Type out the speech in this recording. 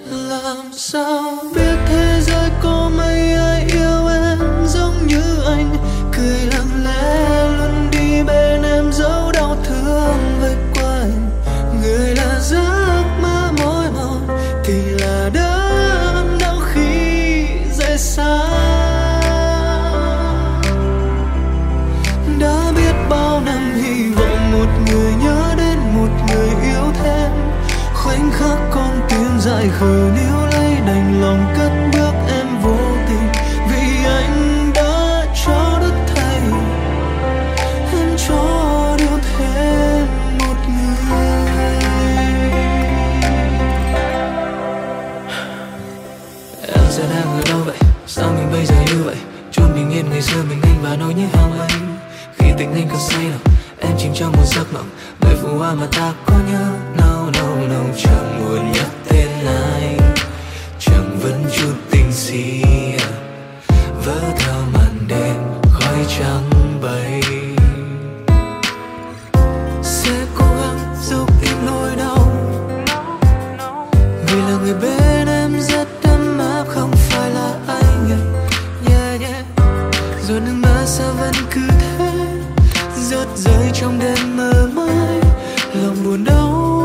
Làm sao biết thế giới có mấy ai yêu em giống như anh, cười lặng lẽ luôn đi bên em dẫu đau thương vây quanh. Người là giấc mơ mỏi mòn thì là đớn đau khi rời xa. Đã biết bao năm hy vọng một người nhớ đến một người yêu thêm, khoảnh khắc con tim dại khờ níu lấy đành lòng cất bước em vô tình. Vì anh đã cho đất thầy, em cho điều thêm một người. Em giờ đang ở đâu vậy? Sao mình bây giờ như vậy? Chốn bình yên ngày xưa mình anh và nỗi nhớ hao anh. Khi tình anh còn say lòng, em chìm trong một giấc mộng. Đời phù hoa mà ta có nhớ. No, no, no, chẳng muốn nhắc tên anh, chẳng vẫn chút tình si. Vỡ theo màn đêm khói trắng bay. Sẽ cố gắng giúp tim nỗi đau, vì là người bên em rất ấm áp, không phải là anh. Yeah, yeah. Rồi nước mắt sao vẫn cứ thế rớt rơi trong đêm mơ mãi, lòng buồn đau